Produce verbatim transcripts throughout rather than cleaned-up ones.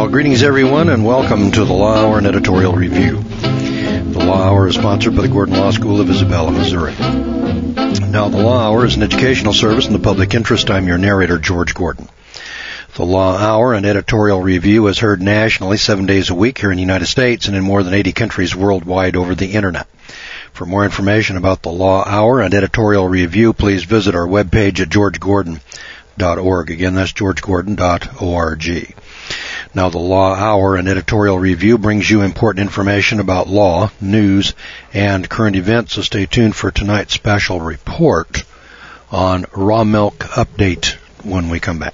Greetings, everyone, and welcome to the Law Hour and Editorial Review. The Law Hour is sponsored by the Gordon Law School of Isabella, Missouri. Now, the Law Hour is an educational service in the public interest. I'm your narrator, George Gordon. The Law Hour and Editorial Review is heard nationally seven days a week here in the United States and in more than eighty countries worldwide over the Internet. For more information about the Law Hour and Editorial Review, please visit our webpage at george gordon dot org. Again, that's george gordon dot org. Now, the Law Hour and Editorial Review brings you important information about law, news, and current events, so stay tuned for tonight's special report on Raw Milk Update when we come back.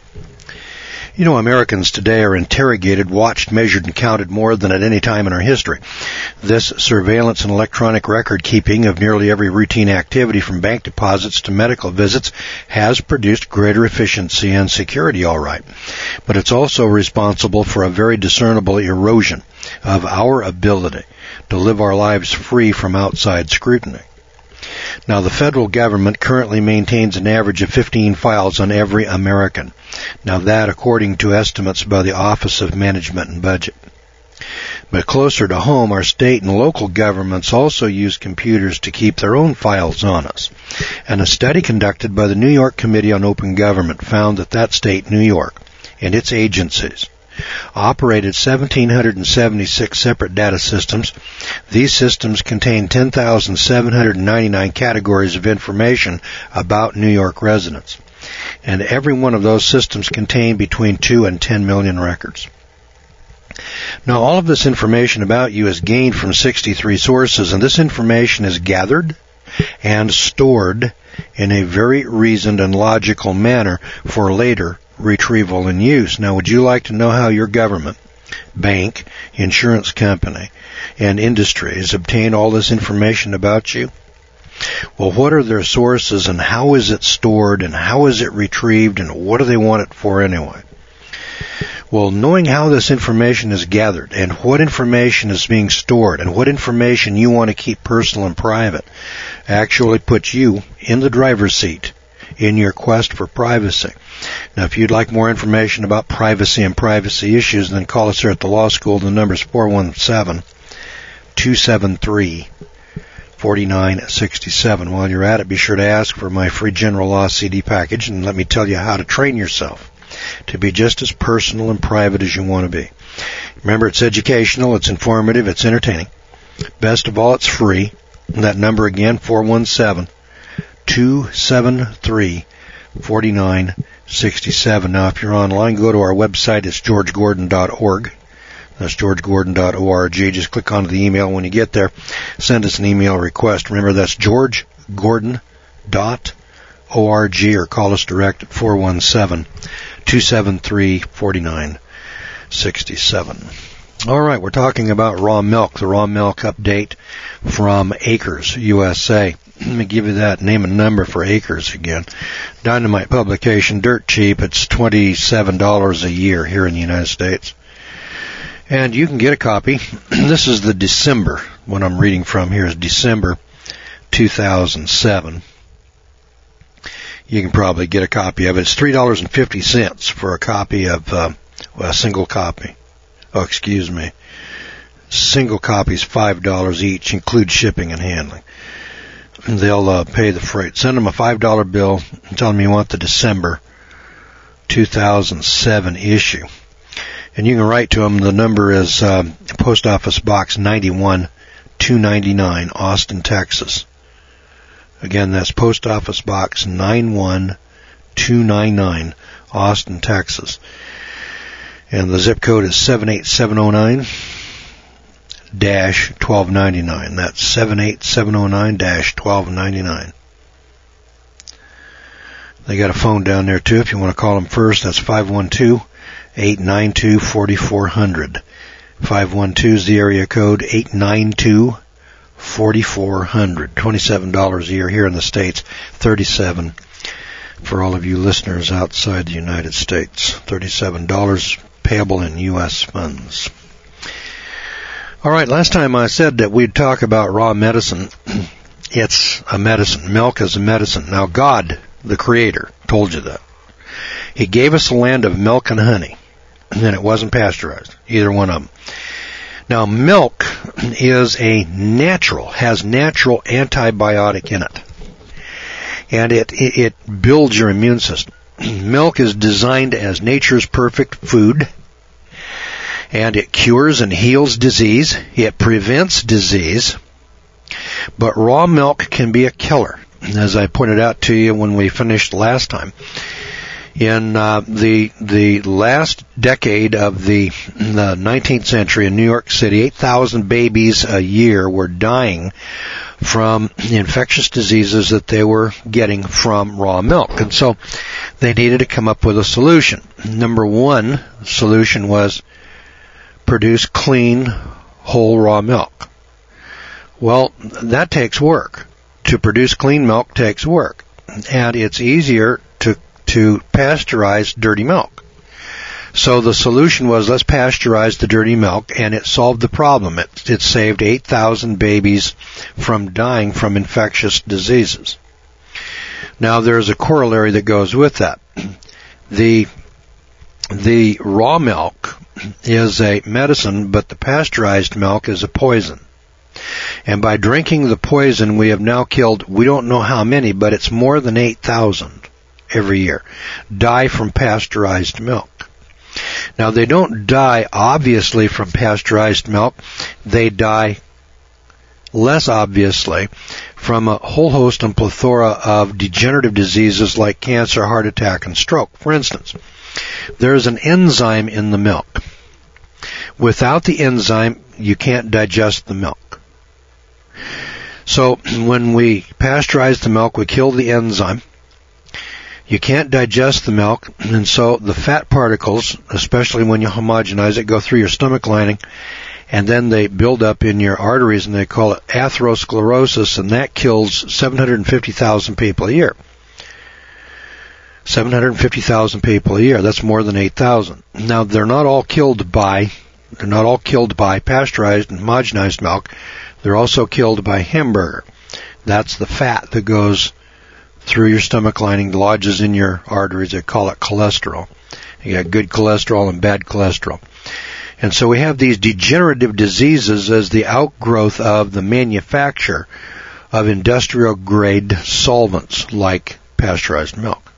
You know, Americans today are interrogated, watched, measured, and counted more than at any time in our history. This surveillance and electronic record keeping of nearly every routine activity from bank deposits to medical visits has produced greater efficiency and security, all right. But it's also responsible for a very discernible erosion of our ability to live our lives free from outside scrutiny. Now, the federal government currently maintains an average of fifteen files on every American. Now, that according to estimates by the Office of Management and Budget. But closer to home, our state and local governments also use computers to keep their own files on us. And a study conducted by the New York Committee on Open Government found that that state, New York, and its agencies operated one thousand seven hundred seventy-six separate data systems. These systems contain ten thousand seven hundred ninety-nine categories of information about New York residents. And every one of those systems contained between two and ten million records. Now, all of this information about you is gained from sixty-three sources, and this information is gathered and stored in a very reasoned and logical manner for later retrieval and use. Now, would you like to know how your government, bank, insurance company, and industries obtain all this information about you? Well, what are their sources, and how is it stored, and how is it retrieved, and what do they want it for anyway? Well, knowing how this information is gathered, and what information is being stored, and what information you want to keep personal and private, actually puts you in the driver's seat in your quest for privacy. Now, if you'd like more information about privacy and privacy issues, then call us here at the law school. The number's four one seven, two seven three, four nine six seven. While you're at it, be sure to ask for my free general law C D package, and let me tell you how to train yourself to be just as personal and private as you want to be. Remember, it's educational, it's informative, it's entertaining. Best of all, it's free. That number again, four one seven, two seven three, four nine six seven. Now, if you're online, go to our website. It's george gordon dot org. That's george gordon dot org. Just click onto the email when you get there. Send us an email request. Remember, that's george gordon dot org, or call us direct at four one seven, two seven three, four nine six seven. All right, we're talking about raw milk, the raw milk update from Acres, U S A. Let me give you that name and number for Acres again. Dynamite publication, dirt cheap. It's twenty-seven dollars a year here in the United States. And you can get a copy. This is the December, what I'm reading from here is December two thousand seven. You can probably get a copy of it. It's three dollars and fifty cents for a copy of, uh, well, a single copy. Oh, excuse me. Single copies, five dollars each, include shipping and handling. And they'll uh, pay the freight. Send them a five dollar bill and tell them you want the December two thousand seven issue. And you can write to them. The number is uh, Post Office Box ninety-one two ninety-nine, Austin, Texas. Again, that's Post Office Box nine one two nine nine, Austin, Texas. And the zip code is seven eight seven oh nine dash twelve ninety-nine. That's seven eight seven oh nine dash twelve ninety-nine. They got a phone down there, too, if you want to call them first. That's five one two, eight nine two, four four zero zero. five one two is the area code, eight nine two, four four zero zero. twenty-seven dollars a year here in the States, thirty-seven dollars for all of you listeners outside the United States. thirty-seven dollars payable in U S funds. All right, last time I said that we'd talk about raw medicine. It's a medicine. Milk is a medicine. Now, God, the Creator, told you that. He gave us a land of milk and honey. and it wasn't pasteurized, either one of them. Now, milk is a natural, has natural antibiotic in it, and it, it, it builds your immune system. Milk is designed as nature's perfect food, and it cures and heals disease. It prevents disease, but raw milk can be a killer, as I pointed out to you when we finished last time. In uh, the the last decade of the, the nineteenth century in New York City, eight thousand babies a year were dying from infectious diseases that they were getting from raw milk. And so they needed to come up with a solution. Number one solution was produce clean, whole raw milk. Well, that takes work. To produce clean milk takes work. And it's easier to to pasteurize dirty milk. So the solution was, let's pasteurize the dirty milk, and it solved the problem. It, it saved eight thousand babies from dying from infectious diseases. Now there's a corollary that goes with that. The, the raw milk is a medicine, but the pasteurized milk is a poison. And by drinking the poison, we have now killed, we don't know how many, but it's more than eight thousand every year, die from pasteurized milk. Now, they don't die obviously from pasteurized milk. They die less obviously from a whole host and plethora of degenerative diseases like cancer, heart attack, and stroke. For instance, there's an enzyme in the milk. Without the enzyme, you can't digest the milk. So when we pasteurize the milk, we kill the enzyme. You can't digest the milk, and so the fat particles, especially when you homogenize it, go through your stomach lining, and then they build up in your arteries, and they call it atherosclerosis, and that kills seven hundred fifty thousand people a year. seven hundred fifty thousand people a year. That's more than eight thousand. Now, they're not all killed by, they're not all killed by pasteurized and homogenized milk. They're also killed by hamburger. That's the fat that goes through your stomach lining, lodges in your arteries. They call it cholesterol. You got good cholesterol and bad cholesterol. And so we have these degenerative diseases as the outgrowth of the manufacture of industrial-grade solvents like pasteurized milk.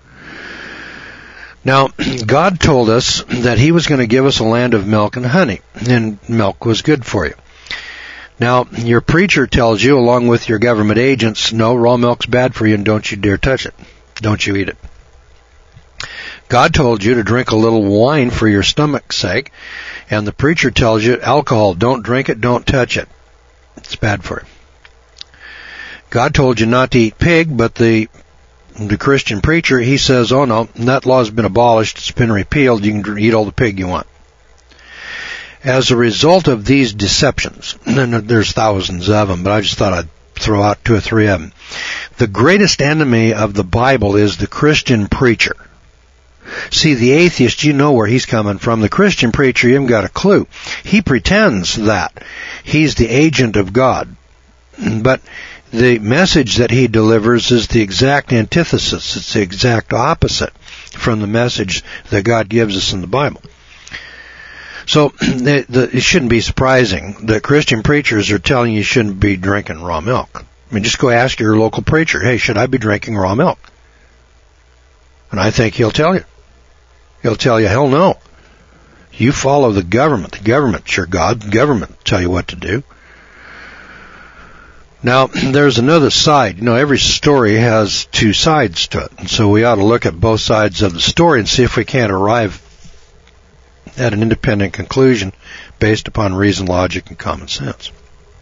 Now, God told us that He was going to give us a land of milk and honey, and milk was good for you. Now, your preacher tells you, along with your government agents, no, raw milk's bad for you and don't you dare touch it. Don't you eat it. God told you to drink a little wine for your stomach's sake, and the preacher tells you alcohol, don't drink it, don't touch it. It's bad for you. God told you not to eat pig, but the the Christian preacher, he says, oh no, that law's been abolished, it's been repealed, you can eat all the pig you want. As a result of these deceptions, and there's thousands of them, but I just thought I'd throw out two or three of them. The greatest enemy of the Bible is the Christian preacher. See, the atheist, you know where he's coming from. The Christian preacher, you haven't got a clue. He pretends that he's the agent of God, but the message that he delivers is the exact antithesis. It's the exact opposite from the message that God gives us in the Bible. So the, the, it shouldn't be surprising that Christian preachers are telling you you shouldn't be drinking raw milk. I mean, just go ask your local preacher, hey, should I be drinking raw milk? And I think he'll tell you. He'll tell you, hell no. You follow the government. The government's your God. The government will tell you what to do. Now, there's another side. You know, every story has two sides to it. And so we ought to look at both sides of the story and see if we can't arrive at an independent conclusion based upon reason, logic, and common sense.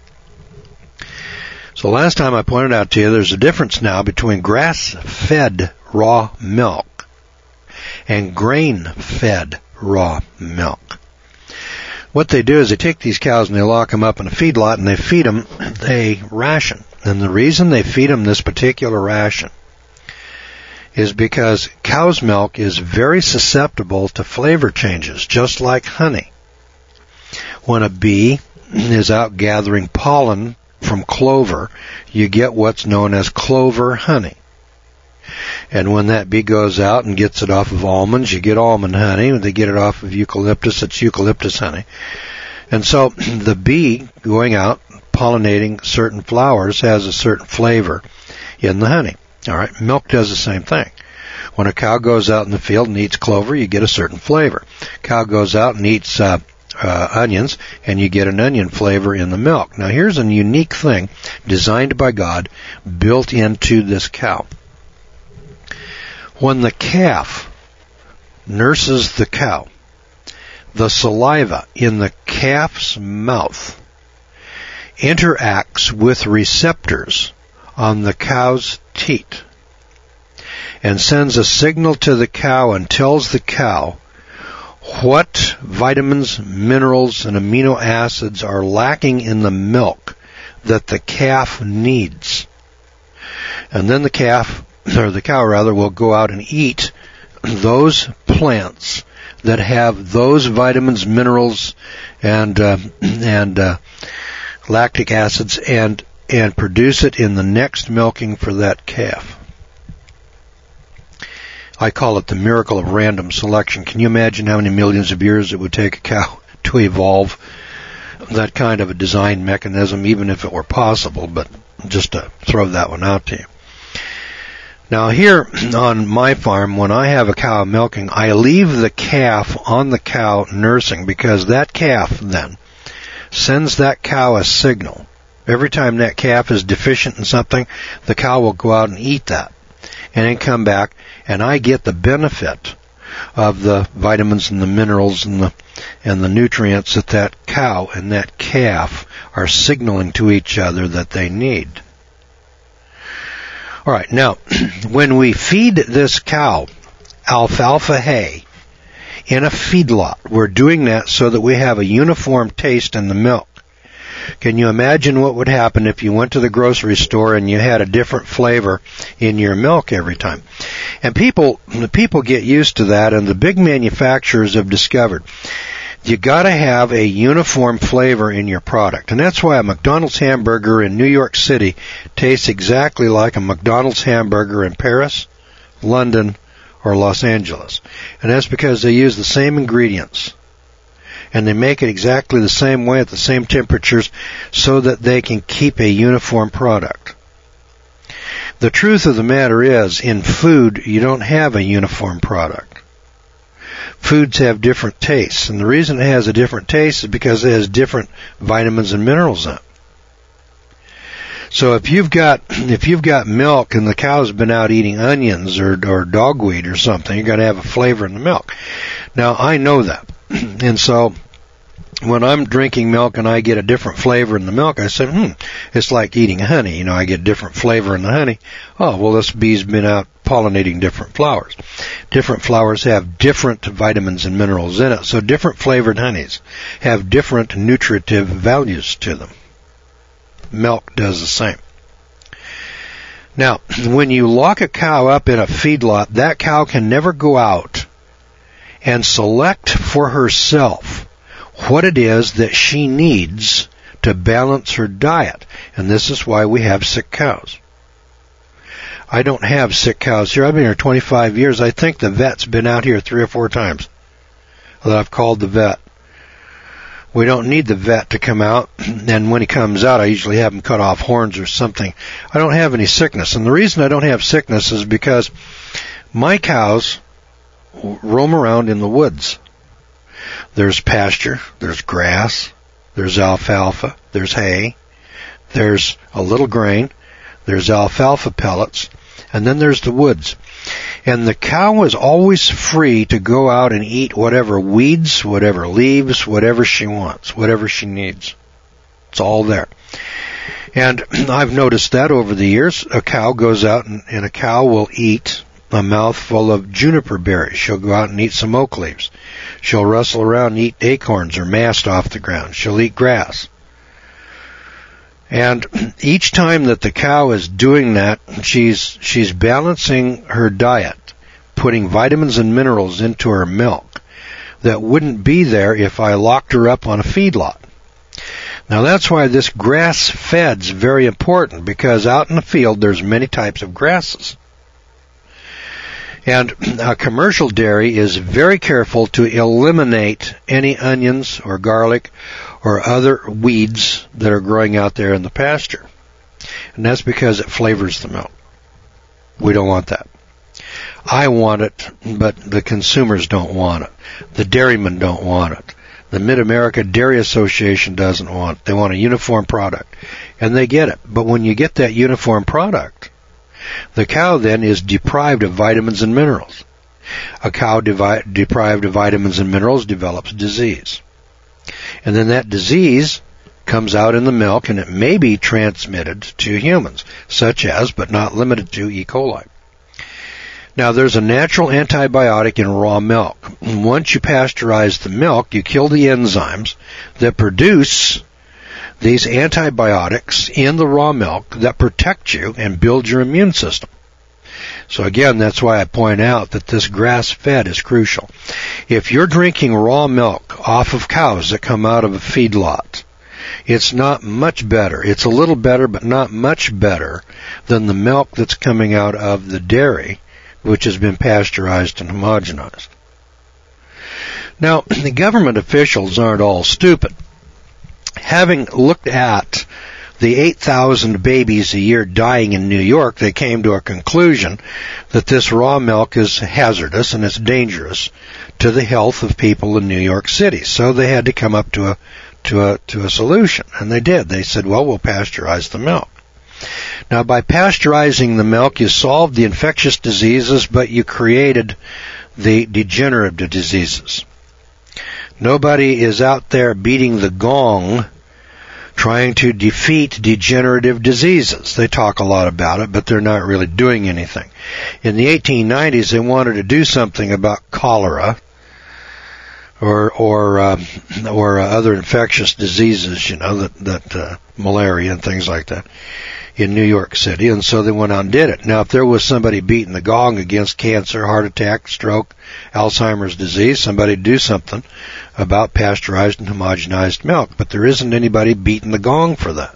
So last time I pointed out to you there's a difference now between grass-fed raw milk and grain-fed raw milk. What they do is they take these cows and they lock them up in a feedlot and they feed them a ration. And the reason they feed them this particular ration is because cow's milk is very susceptible to flavor changes, just like honey. When a bee is out gathering pollen from clover, you get what's known as clover honey. And when that bee goes out and gets it off of almonds, you get almond honey. When they get it off of eucalyptus, it's eucalyptus honey. And so the bee going out, pollinating certain flowers, has a certain flavor in the honey. All right, milk does the same thing. When a cow goes out in the field and eats clover, you get a certain flavor. Cow goes out and eats uh, uh, onions, and you get an onion flavor in the milk. Now, here's a unique thing designed by God, built into this cow. When the calf nurses the cow, the saliva in the calf's mouth interacts with receptors on the cow's teat and sends a signal to the cow and tells the cow what vitamins, minerals, and amino acids are lacking in the milk that the calf needs. And then the calf, or the cow rather, will go out and eat those plants that have those vitamins, minerals, and uh, and uh, lactic acids, and and produce it in the next milking for that calf. I call it the miracle of random selection. Can you imagine how many millions of years it would take a cow to evolve that kind of a design mechanism, even if it were possible? But just to throw that one out to you. Now here on my farm, when I have a cow milking, I leave the calf on the cow nursing, because that calf then sends that cow a signal. Every time that calf is deficient in something, the cow will go out and eat that and then come back, and I get the benefit of the vitamins and the minerals and the and the nutrients that that cow and that calf are signaling to each other that they need. All right, now, when we feed this cow alfalfa hay in a feedlot, we're doing that so that we have a uniform taste in the milk. Can you imagine what would happen if you went to the grocery store and you had a different flavor in your milk every time? And people, the people get used to that, and the big manufacturers have discovered you got to have a uniform flavor in your product. And that's why a McDonald's hamburger in New York City tastes exactly like a McDonald's hamburger in Paris, London, or Los Angeles. And that's because they use the same ingredients. And they make it exactly the same way at the same temperatures so that they can keep a uniform product. The truth of the matter is, in food, you don't have a uniform product. Foods have different tastes, and the reason it has a different taste is because it has different vitamins and minerals in it. So if you've got if you've got milk and the cow's been out eating onions or or dogweed or something, you're going to have a flavor in the milk. Now, I know that. And so when I'm drinking milk and I get a different flavor in the milk, I said, hmm, it's like eating honey. You know, I get different flavor in the honey. Oh, well, this bee's been out pollinating different flowers. Different flowers have different vitamins and minerals in it. So different flavored honeys have different nutritive values to them. Milk does the same. Now, when you lock a cow up in a feedlot, that cow can never go out and select for herself what it is that she needs to balance her diet. And this is why we have sick cows. I don't have sick cows here. I've been here twenty-five years. I think the vet's been out here three or four times that I've called the vet. We don't need the vet to come out, and when he comes out, I usually have him cut off horns or something. I don't have any sickness, and the reason I don't have sickness is because my cows roam around in the woods. There's pasture, there's grass, there's alfalfa, there's hay, there's a little grain, there's alfalfa pellets, and then there's the woods. And the cow is always free to go out and eat whatever weeds, whatever leaves, whatever she wants, whatever she needs. It's all there. And I've noticed that over the years. A cow goes out and, and a cow will eat a mouthful of juniper berries. She'll go out and eat some oak leaves. She'll rustle around and eat acorns or mast off the ground. She'll eat grass. And each time that the cow is doing that, she's she's balancing her diet, putting vitamins and minerals into her milk that wouldn't be there if I locked her up on a feedlot. Now that's why this grass-fed's very important, because out in the field there's many types of grasses. And a commercial dairy is very careful to eliminate any onions or garlic or other weeds that are growing out there in the pasture. And that's because it flavors the milk. We don't want that. I want it, but the consumers don't want it. The dairymen don't want it. The Mid-America Dairy Association doesn't want it. They want a uniform product. And they get it. But when you get that uniform product, the cow then is deprived of vitamins and minerals. A cow devi- deprived of vitamins and minerals develops disease. And then that disease comes out in the milk, and it may be transmitted to humans, such as, but not limited to, E. coli. Now, there's a natural antibiotic in raw milk. Once you pasteurize the milk, you kill the enzymes that produce these antibiotics in the raw milk that protect you and build your immune system. So again, that's why I point out that this grass-fed is crucial. If you're drinking raw milk off of cows that come out of a feedlot, it's not much better. It's a little better, but not much better than the milk that's coming out of the dairy, which has been pasteurized and homogenized. Now, the government officials aren't all stupid. Having looked at the eight thousand babies a year dying in New York, they came to a conclusion that this raw milk is hazardous and it's dangerous to the health of people in New York City. So they had to come up to a to a to a solution, and they did. They said, well, we'll pasteurize the milk. Now, by pasteurizing the milk, you solved the infectious diseases, but you created the degenerative diseases. Nobody is out there beating the gong trying to defeat degenerative diseases. They talk a lot about it, but they're not really doing anything. In the eighteen nineties, they wanted to do something about cholera or or uh, or uh, other infectious diseases, you know, that that uh, malaria and things like that in New York City, and so they went out and did it. Now, if there was somebody beating the gong against cancer, heart attack, stroke, Alzheimer's disease, somebody do something about pasteurized and homogenized milk, but there isn't anybody beating the gong for that.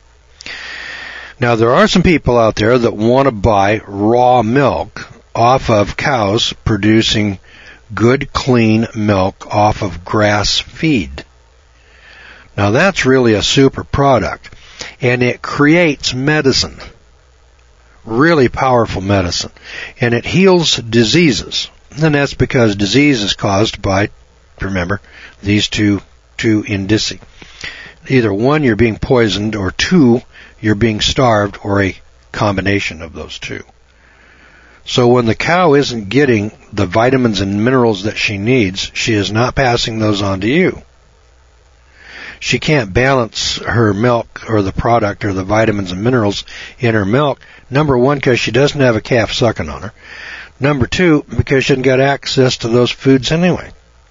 Now, there are some people out there that want to buy raw milk off of cows producing good, clean milk off of grass feed. Now, that's really a super product, and it creates medicine, really powerful medicine, and it heals diseases. And that's because disease is caused by, remember, these two two indici. Either one, you're being poisoned, or two, you're being starved, or a combination of those two. So when the cow isn't getting the vitamins and minerals that she needs, she is not passing those on to you. She can't balance her milk or the product or the vitamins and minerals in her milk. Number one, because she doesn't have a calf sucking on her. Number two, because she hasn't got access to those foods anyway.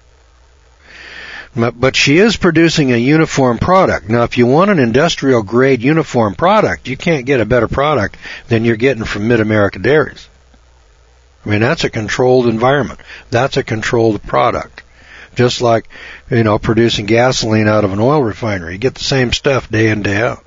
But she is producing a uniform product. Now, if you want an industrial-grade uniform product, you can't get a better product than you're getting from Mid-America Dairies. I mean, that's a controlled environment. That's a controlled product. Just like, you know, producing gasoline out of an oil refinery. You get the same stuff day in, day out.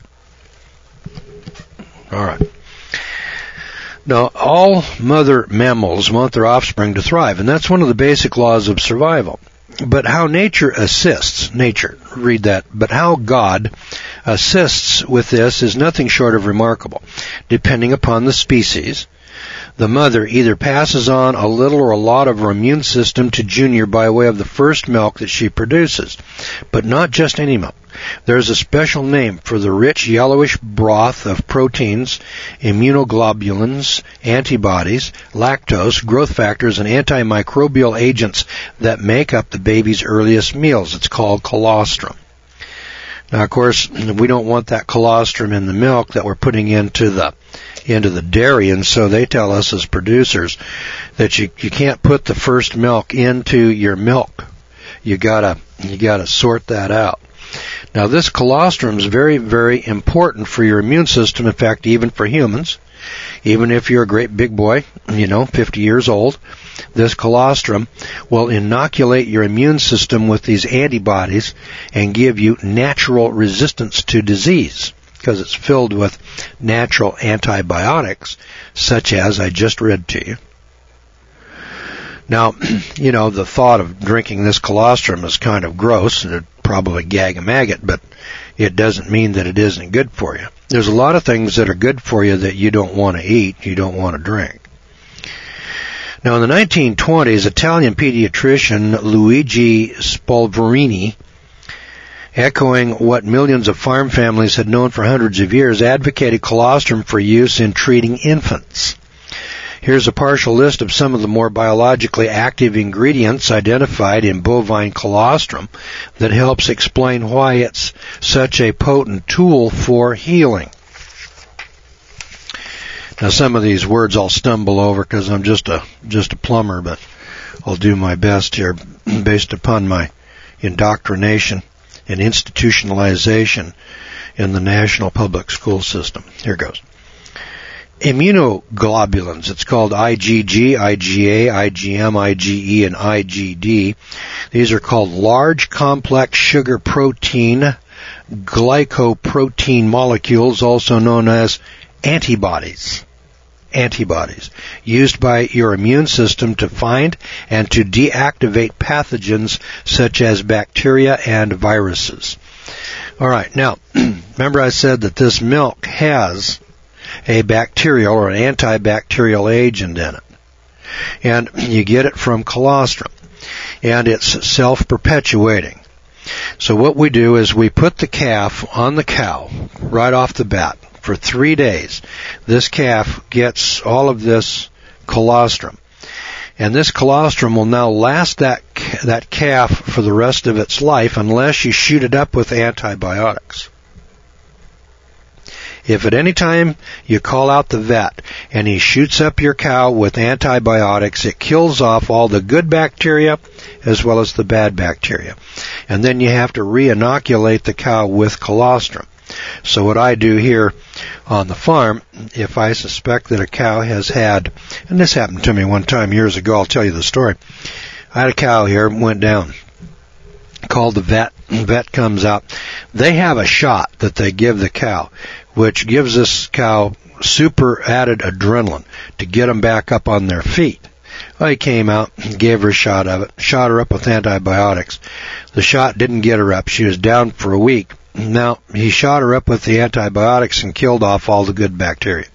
All right. Now, all mother mammals want their offspring to thrive, and that's one of the basic laws of survival. But how nature assists, nature, read that, but how God assists with this is nothing short of remarkable. Depending upon the species, the mother either passes on a little or a lot of her immune system to Junior by way of the first milk that she produces. But not just any milk. There's a special name for the rich yellowish broth of proteins, immunoglobulins, antibodies, lactose, growth factors, and antimicrobial agents that make up the baby's earliest meals. It's called colostrum. Now, of course, we don't want that colostrum in the milk that we're putting into the into the dairy, and so they tell us as producers that you you can't put the first milk into your milk. You gotta you gotta sort that out. Now, this colostrum is very, very important for your immune system. In fact, even for humans, even if you're a great big boy, you know, fifty years old, this colostrum will inoculate your immune system with these antibodies and give you natural resistance to disease, because it's filled with natural antibiotics, such as I just read to you. Now, you know, the thought of drinking this colostrum is kind of gross, and it'd probably gag a maggot, but it doesn't mean that it isn't good for you. There's a lot of things that are good for you that you don't want to eat, you don't want to drink. Now, in the nineteen twenties, Italian pediatrician Luigi Spolverini, echoing what millions of farm families had known for hundreds of years, advocated colostrum for use in treating infants. Here's a partial list of some of the more biologically active ingredients identified in bovine colostrum that helps explain why it's such a potent tool for healing. Now, some of these words I'll stumble over because I'm just a just a plumber, but I'll do my best here based upon my indoctrination and institutionalization in the national public school system. Here goes. Immunoglobulins, it's called I G G, I G A, I G M, I G E, and I G D. These are called large complex sugar protein glycoprotein molecules, also known as antibodies. Antibodies, used by your immune system to find and to deactivate pathogens such as bacteria and viruses. All right, now, remember I said that this milk has a bacterial or an antibacterial agent in it. And you get it from colostrum. And it's self-perpetuating. So what we do is we put the calf on the cow right off the bat. For three days, this calf gets all of this colostrum. And this colostrum will now last that that calf for the rest of its life unless you shoot it up with antibiotics. If at any time you call out the vet and he shoots up your cow with antibiotics, it kills off all the good bacteria as well as the bad bacteria. And then you have to re-inoculate the cow with colostrum. So what I do here on the farm, if I suspect that a cow has had, and this happened to me one time years ago, I'll tell you the story. I had a cow here, went down, called the vet, the vet comes out. They have a shot that they give the cow, which gives this cow super added adrenaline to get them back up on their feet. Well, he came out, gave her a shot of it, shot her up with antibiotics. The shot didn't get her up. She was down for a week. Now, he shot her up with the antibiotics and killed off all the good bacteria.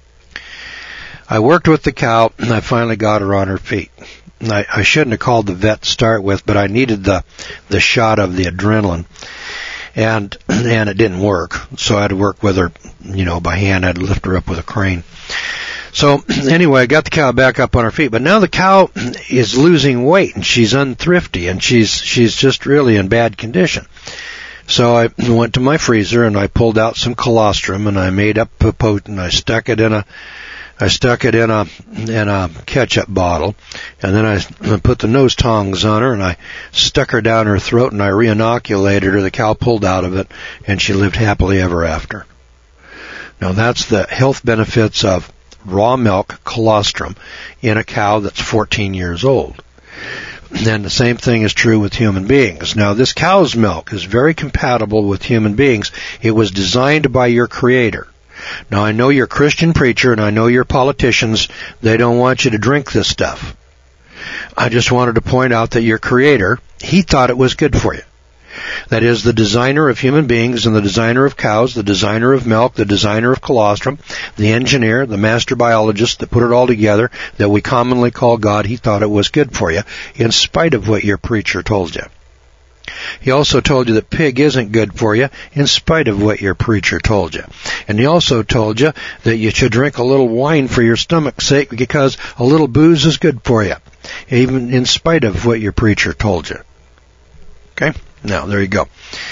I worked with the cow, and I finally got her on her feet. I, I shouldn't have called the vet to start with, but I needed the the shot of the adrenaline, and and it didn't work. So I had to work with her, you know, by hand. I had to lift her up with a crane. So anyway, I got the cow back up on her feet, but now the cow is losing weight, and she's unthrifty, and she's she's just really in bad condition. So I went to my freezer and I pulled out some colostrum and I made up a potent. I stuck it in a, I stuck it in a in a ketchup bottle, and then I put the nose tongs on her and I stuck her down her throat and I re-inoculated her. The cow pulled out of it and she lived happily ever after. Now that's the health benefits of raw milk colostrum in a cow that's fourteen years old. And the same thing is true with human beings. Now, this cow's milk is very compatible with human beings. It was designed by your Creator. Now, I know you're a Christian preacher, and I know you're politicians. They don't want you to drink this stuff. I just wanted to point out that your Creator, He thought it was good for you. That is, the designer of human beings and the designer of cows, the designer of milk, the designer of colostrum, the engineer, the master biologist that put it all together, that we commonly call God, He thought it was good for you, in spite of what your preacher told you. He also told you that pig isn't good for you, in spite of what your preacher told you. And He also told you that you should drink a little wine for your stomach's sake because a little booze is good for you, even in spite of what your preacher told you. Okay? Now, there you go.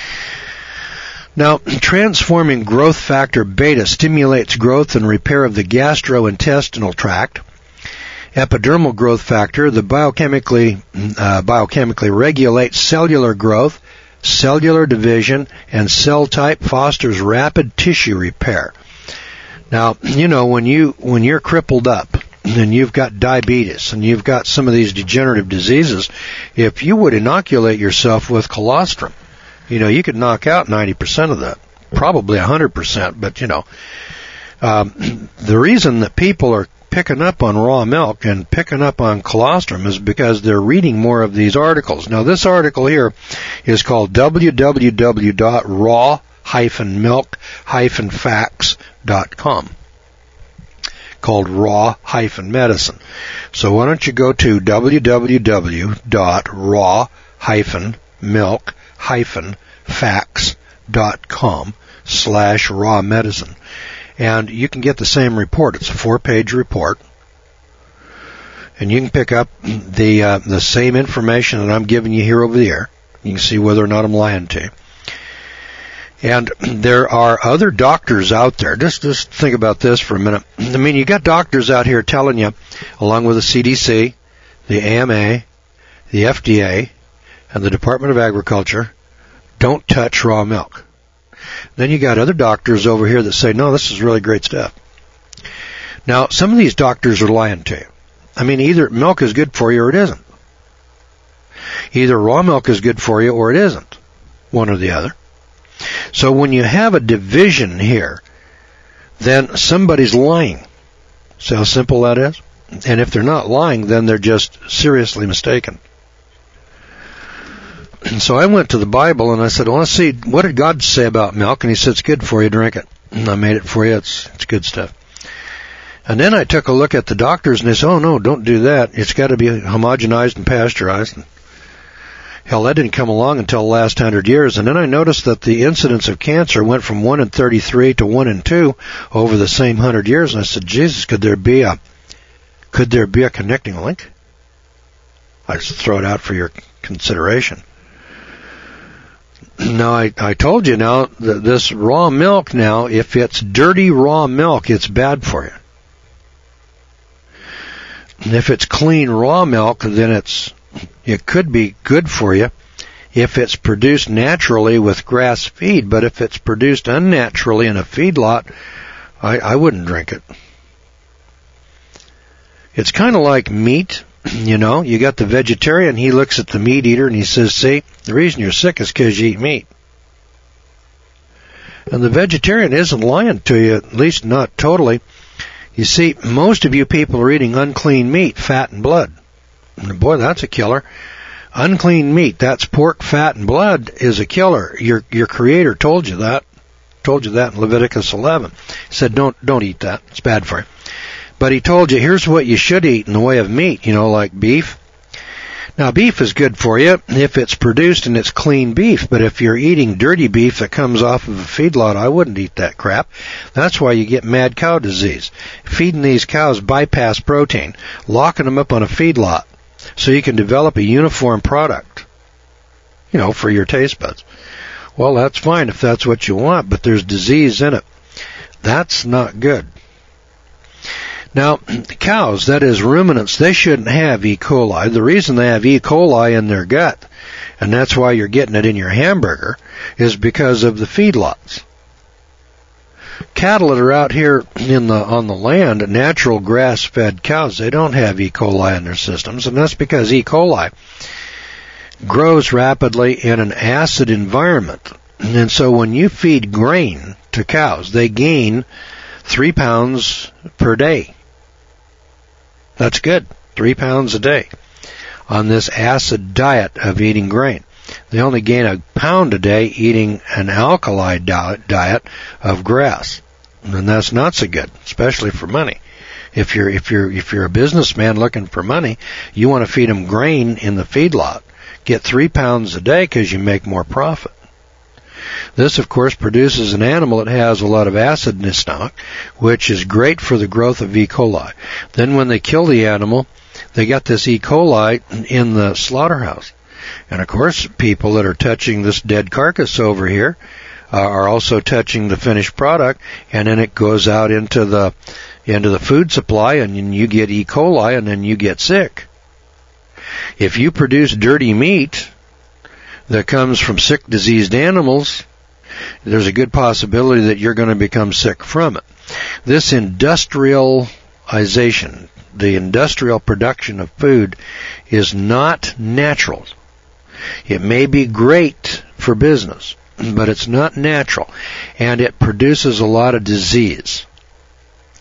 Now, transforming growth factor beta stimulates growth and repair of the gastrointestinal tract. Epidermal growth factor, the biochemically, uh, biochemically regulates cellular growth, cellular division, and cell type, fosters rapid tissue repair. Now, you know, when you, when you're crippled up, and you've got diabetes, and you've got some of these degenerative diseases, if you would inoculate yourself with colostrum, you know, you could knock out ninety percent of that, probably one hundred percent, but, you know, um, the reason that people are picking up on raw milk and picking up on colostrum is because they're reading more of these articles. Now, this article here is called w w w dot raw dash milk dash facts dot com, called Raw Medicine. So why don't you go to w w w dot raw dash milk dash facts dot com slash raw medicine. And you can get the same report. It's a four-page report. And you can pick up the uh, the same information that I'm giving you here over the air. You can see whether or not I'm lying to you. And there are other doctors out there. Just, just think about this for a minute. I mean, you got doctors out here telling you, along with the C D C, the A M A, the F D A, and the Department of Agriculture, don't touch raw milk. Then you got other doctors over here that say, no, this is really great stuff. Now, some of these doctors are lying to you. I mean, either milk is good for you or it isn't. Either raw milk is good for you or it isn't. One or the other. So when you have a division here, then somebody's lying. See how simple that is? And if they're not lying, then they're just seriously mistaken. And so I went to the Bible and I said, well, let's see, what did God say about milk? And he said, it's good for you, drink it. And I made it for you, it's it's good stuff. And then I took a look at the doctors and they said, oh no, don't do that. It's got to be homogenized and pasteurized. And hell, that didn't come along until the last hundred years. And then I noticed that the incidence of cancer went from one in thirty-three to one in two over the same hundred years. And I said, Jesus, could there be a, could there be a connecting link? I just throw it out for your consideration. Now, I, I told you now that this raw milk now, if it's dirty raw milk, it's bad for you. And if it's clean raw milk, then it's, it could be good for you if it's produced naturally with grass feed. But if it's produced unnaturally in a feedlot, I, I wouldn't drink it. It's kind of like meat. You know, you got the vegetarian, he looks at the meat eater and he says, see, the reason you're sick is because you eat meat. And the vegetarian isn't lying to you, at least not totally. You see, most of you people are eating unclean meat, fat and blood. And boy, that's a killer. Unclean meat, that's pork, fat, and blood, is a killer. Your your Creator told you that. Told you that in Leviticus eleven. He said, don't don't eat that. It's bad for you. But he told you, here's what you should eat in the way of meat, you know, like beef. Now, beef is good for you if it's produced and it's clean beef. But if you're eating dirty beef that comes off of a feedlot, I wouldn't eat that crap. That's why you get mad cow disease. Feeding these cows bypass protein, locking them up on a feedlot so you can develop a uniform product, you know, for your taste buds. Well, that's fine if that's what you want, but there's disease in it. That's not good. Now, cows, that is ruminants, they shouldn't have E. coli. The reason they have E. coli in their gut, and that's why you're getting it in your hamburger, is because of the feedlots. Cattle that are out here in the on the land, natural grass-fed cows, they don't have E. coli in their systems, and that's because E. coli grows rapidly in an acid environment. And so when you feed grain to cows, they gain three pounds per day. That's good. Three pounds a day on this acid diet of eating grain. They only gain a pound a day eating an alkali diet of grass. And that's not so good, especially for money. If you're, if you're, if you're a businessman looking for money, you want to feed them grain in the feedlot. Get three pounds a day because you make more profit. This, of course, produces an animal that has a lot of acid in its stomach, which is great for the growth of E. coli. Then when they kill the animal, they got this E. coli in the slaughterhouse. And, of course, people that are touching this dead carcass over here uh, are also touching the finished product, and then it goes out into the into the food supply, and you get E. coli, and then you get sick. If you produce dirty meat that comes from sick, diseased animals, there's a good possibility that you're going to become sick from it. This industrialization, the industrial production of food, is not natural. It may be great for business, but it's not natural, and it produces a lot of disease.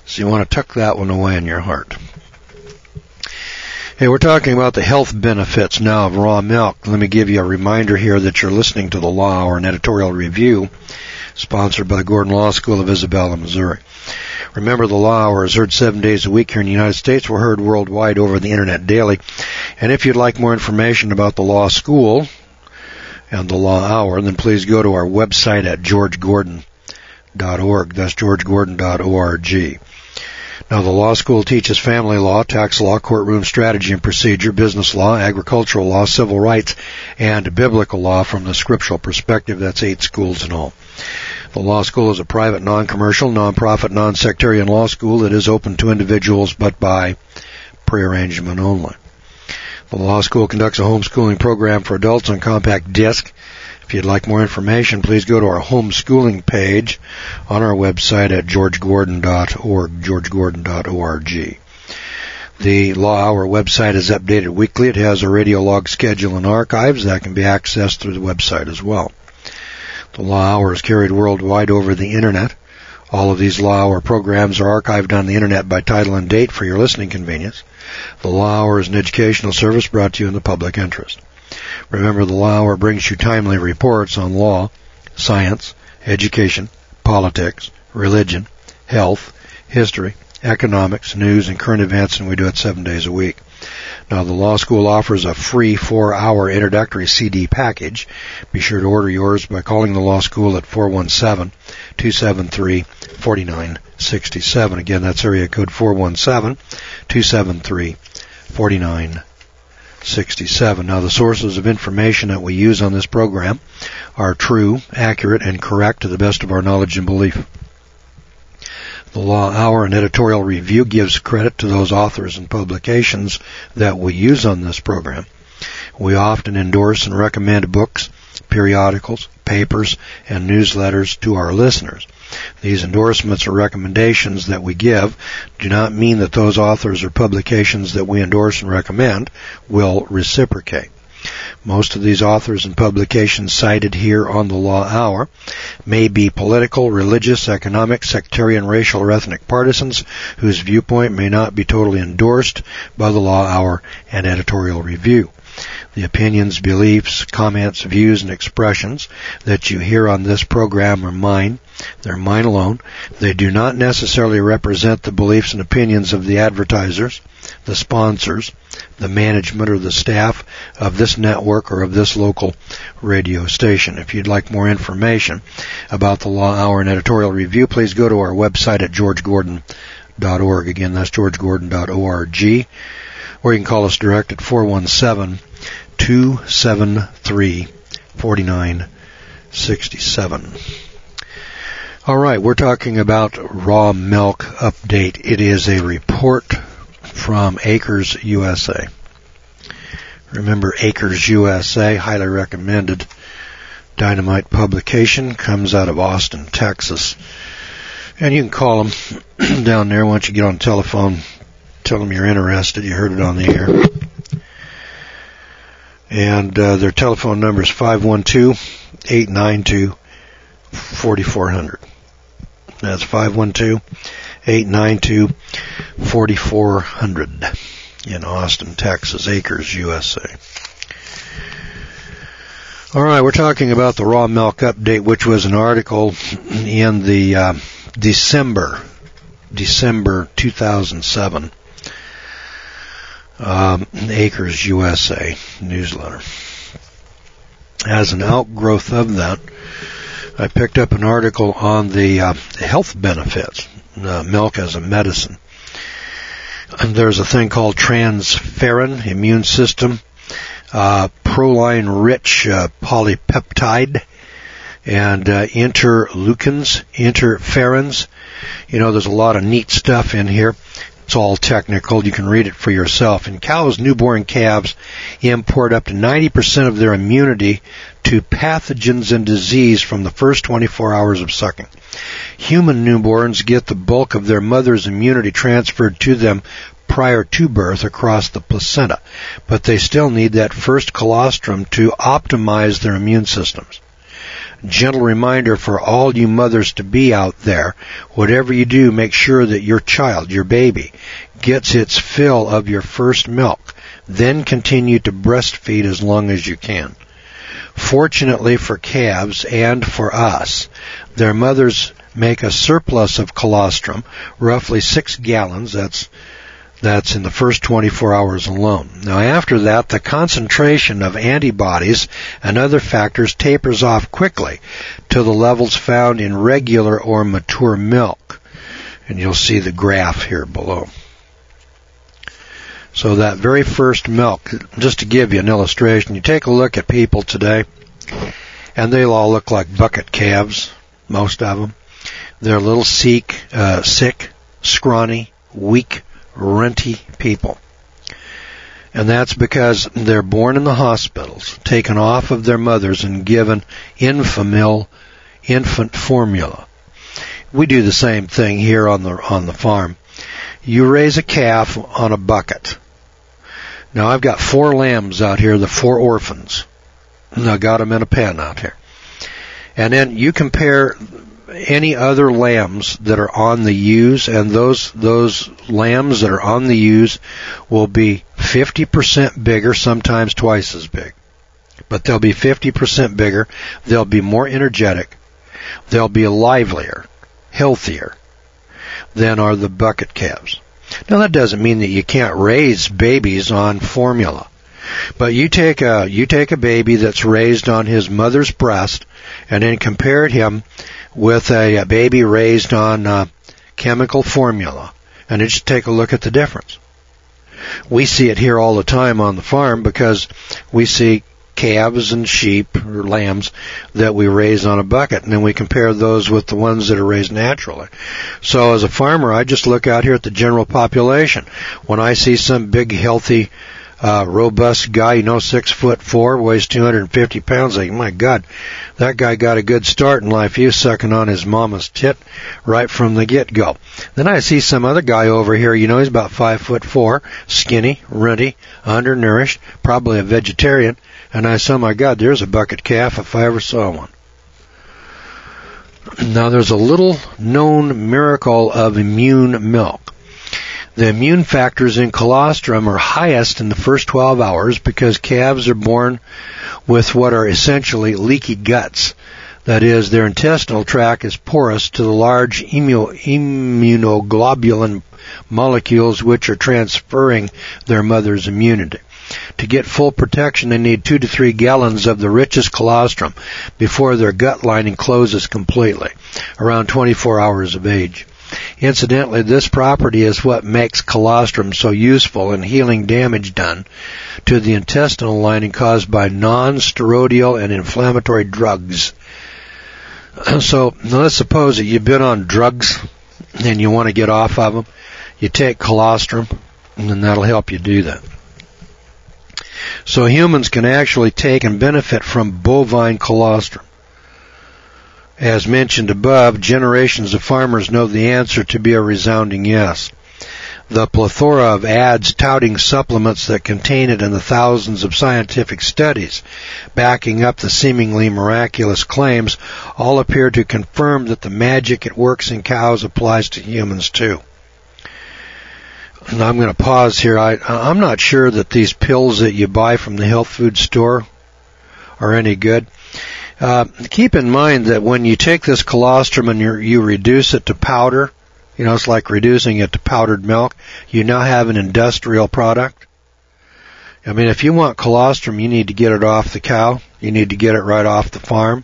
So you want to tuck that one away in your heart. Hey, we're talking about the health benefits now of raw milk. Let me give you a reminder here that you're listening to the Law Hour, an editorial review sponsored by the Gordon Law School of Isabella, Missouri. Remember, the Law Hour is heard seven days a week here in the United States. We're heard worldwide over the Internet daily. And if you'd like more information about the Law School and the Law Hour, then please go to our website at george gordon dot org. That's george gordon dot org. Now, the law school teaches family law, tax law, courtroom strategy and procedure, business law, agricultural law, civil rights, and biblical law from the scriptural perspective. That's eight schools in all. The law school is a private, non-commercial, non-profit, non-sectarian law school that is open to individuals but by prearrangement only. The law school conducts a homeschooling program for adults on compact disc. If you'd like more information, please go to our homeschooling page on our website at george gordon dot org, george gordon dot org. The Law Hour website is updated weekly. It has a radio log schedule and archives that can be accessed through the website as well. The Law Hour is carried worldwide over the Internet. All of these Law Hour programs are archived on the Internet by title and date for your listening convenience. The Law Hour is an educational service brought to you in the public interest. Remember, the Law Hour brings you timely reports on law, science, education, politics, religion, health, history, economics, news, and current events, and we do it seven days a week. Now, the law school offers a free four-hour introductory C D package. Be sure to order yours by calling the law school at four one seven, two seven three, four nine six seven. Again, that's area code four one seven, two seven three, four nine six seven. Now, the sources of information that we use on this program are true, accurate, and correct to the best of our knowledge and belief. The Law Hour and editorial review gives credit to those authors and publications that we use on this program. We often endorse and recommend books, periodicals, papers, and newsletters to our listeners. These endorsements or recommendations that we give do not mean that those authors or publications that we endorse and recommend will reciprocate. Most of these authors and publications cited here on the Law Hour may be political, religious, economic, sectarian, racial, or ethnic partisans whose viewpoint may not be totally endorsed by the Law Hour and editorial review. The opinions, beliefs, comments, views, and expressions that you hear on this program are mine. They're mine alone. They do not necessarily represent the beliefs and opinions of the advertisers, the sponsors, the management, or the staff of this network or of this local radio station. If you'd like more information about the Law Hour and editorial review, please go to our website at george gordon dot org. Again, that's george gordon dot org. Or you can call us direct at four one seven, two seven three, four nine six seven. All right, we're talking about raw milk update. It is a report from Acres U S A. Remember, Acres U S A, highly recommended dynamite publication, comes out of Austin, Texas. And you can call them down there once you get on the telephone. Tell them you're interested. You heard it on the air. And uh, their telephone number is five one two, eight nine two, four four zero zero. That's five one two, eight nine two, four four zero zero in Austin, Texas, Acres, U S A. All right, we're talking about the raw milk update, which was an article in the uh, December, December two thousand seven um, Acres U S A newsletter. As an outgrowth of that, I picked up an article on the uh, health benefits, uh, milk as a medicine. And there's a thing called transferrin, immune system, uh, proline-rich uh, polypeptide, and uh, interleukins, interferons. You know, there's a lot of neat stuff in here. It's all technical. You can read it for yourself. In cows, newborn calves import up to ninety percent of their immunity to pathogens and disease from the first twenty-four hours of sucking. Human newborns get the bulk of their mother's immunity transferred to them prior to birth across the placenta, but they still need that first colostrum to optimize their immune systems. Gentle reminder for all you mothers-to-be out there, whatever you do, make sure that your child, your baby, gets its fill of your first milk. Then continue to breastfeed as long as you can. Fortunately for calves and for us, their mothers make a surplus of colostrum, roughly six gallons. That's That's in the first twenty-four hours alone. Now after that, the concentration of antibodies and other factors tapers off quickly to the levels found in regular or mature milk. And you'll see the graph here below. So that very first milk, just to give you an illustration, you take a look at people today, and they'll all look like bucket calves, most of them. They're a little sick, uh, sick, scrawny, weak, renty people. And that's because they're born in the hospitals, taken off of their mothers and given Enfamil infant formula. We do the same thing here on the on the farm. You raise a calf on a bucket. Now I've got four lambs out here, the four orphans. And I got them in a pen out here. And then you compare any other lambs that are on the ewes, and those those lambs that are on the ewes will be fifty percent bigger, sometimes twice as big. But they'll be fifty percent bigger. They'll be more energetic. They'll be livelier, healthier than are the bucket calves. Now that doesn't mean that you can't raise babies on formula. But you take a you take a baby that's raised on his mother's breast and then compare him with a, a baby raised on uh, chemical formula, and just take a look at the difference. We see it here all the time on the farm because we see calves and sheep or lambs that we raise on a bucket, and then we compare those with the ones that are raised naturally. So as a farmer, I just look out here at the general population. When I see some big, healthy, uh, robust guy, you know, six foot four, weighs two hundred fifty pounds, like, my God, that guy got a good start in life. He was sucking on his mama's tit right from the get-go. Then I see some other guy over here, you know, he's about five foot four, skinny, runty, undernourished, probably a vegetarian. And I said, oh my God, there's a bucket calf if I ever saw one. Now there's a little known miracle of immune milk. The immune factors in colostrum are highest in the first twelve hours because calves are born with what are essentially leaky guts. That is, their intestinal tract is porous to the large immu- immunoglobulin molecules which are transferring their mother's immunity. To get full protection, they need two to three gallons of the richest colostrum before their gut lining closes completely, around twenty-four hours of age. Incidentally, this property is what makes colostrum so useful in healing damage done to the intestinal lining caused by non-steroidal and inflammatory drugs. So let's suppose that you've been on drugs and you want to get off of them. You take colostrum, and then that'll help you do that. So humans can actually take and benefit from bovine colostrum. As mentioned above, generations of farmers know the answer to be a resounding yes. The plethora of ads touting supplements that contain it and the thousands of scientific studies backing up the seemingly miraculous claims all appear to confirm that the magic it works in cows applies to humans too. And I'm going to pause here. I, I'm not sure that these pills that you buy from the health food store are any good. Uh, keep in mind that when you take this colostrum and you, you reduce it to powder, you know, it's like reducing it to powdered milk, you now have an industrial product. I mean, if you want colostrum, you need to get it off the cow. You need to get it right off the farm.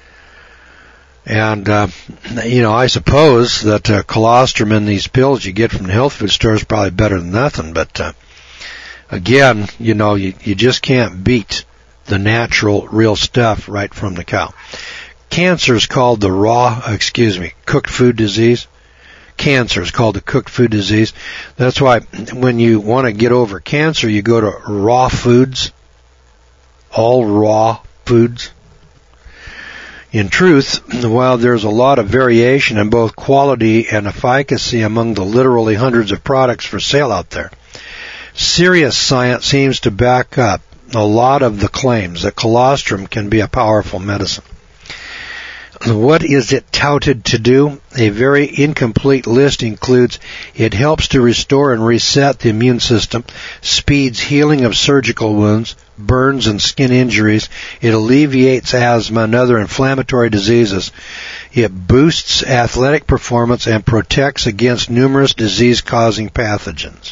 And, uh, you know, I suppose that uh, colostrum in these pills you get from the health food store is probably better than nothing. But, uh, again, you know, you, you just can't beat the natural, real stuff right from the cow. Cancer is called the raw, excuse me, cooked food disease. Cancer is called the cooked food disease. That's why when you want to get over cancer, you go to raw foods, all raw foods. In truth, while there's a lot of variation in both quality and efficacy among the literally hundreds of products for sale out there, serious science seems to back up a lot of the claims that colostrum can be a powerful medicine. What is it touted to do? A very incomplete list includes it helps to restore and reset the immune system, speeds healing of surgical wounds, burns and skin injuries, it alleviates asthma and other inflammatory diseases, it boosts athletic performance and protects against numerous disease-causing pathogens.